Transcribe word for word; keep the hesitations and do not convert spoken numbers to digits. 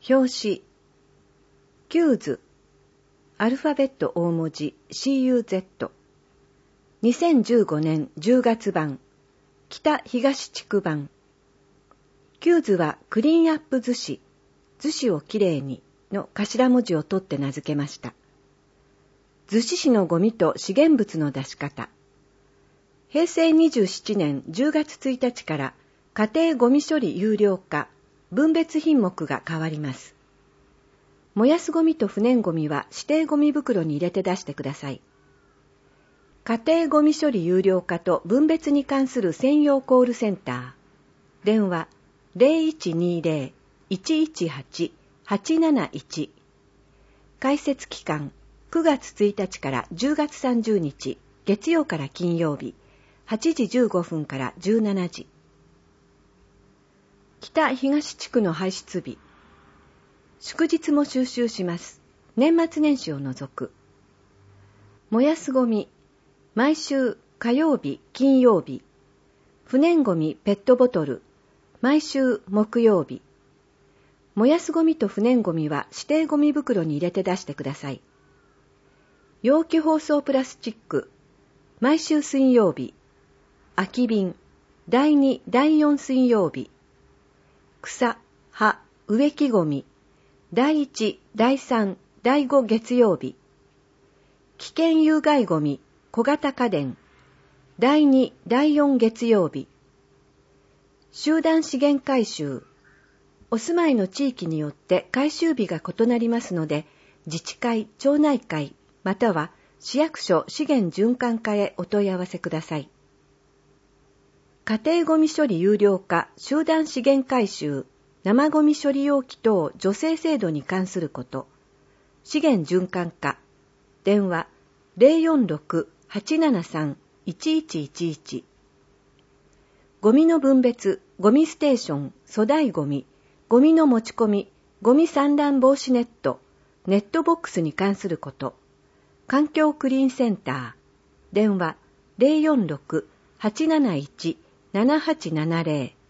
表紙キューズアルファベット大文字 シーユーゼット にせんじゅうごねんじゅうがつ版北東地区版キューズはクリーンアップ図紙図紙をきれいにの頭文字を取って名付けました。図紙紙のゴミと資源物の出し方へいせいにじゅうななねんじゅうがつついたちから家庭ゴミ処理有料化分別品目が変わります。燃やすゴミと不燃ゴミは指定ゴミ袋に入れて出してください。家庭ゴミ処理有料化と分別に関する専用コールセンター。電話 ゼロいちにゼロ いちいちはち はちなないち。開設期間くがつついたちからじゅうがつさんじゅうにち、月曜から金曜日、はちじじゅうごふんからじゅうしちじ。北東地区の排出日。祝日も収集します。年末年始を除く。燃やすゴミ、毎週火曜日、金曜日。不燃ゴミペットボトル、毎週木曜日。燃やすゴミと不燃ゴミは指定ゴミ袋に入れて出してください。容器包装プラスチック、毎週水曜日。空き瓶、だいに、だいよん水曜日。草、葉、植木ゴミ、だいいち、だいさん、だいご月曜日。危険有害ゴミ、小型家電、だいに、だいよん月曜日。集団資源回収。お住まいの地域によって回収日が異なりますので、自治会、町内会、または市役所資源循環課へお問い合わせください。家庭ゴミ処理有料化、集団資源回収、生ゴミ処理容器等助成制度に関すること。資源循環課。電話 ゼロよんろく はちななさん いちいちいちいち。ゴミの分別、ゴミステーション、粗大ゴミ、ゴミの持ち込み、ゴミ散乱防止ネット、ネットボックスに関すること。環境クリーンセンター。電話 ゼロよんろく はちなないち ななはちななゼロ。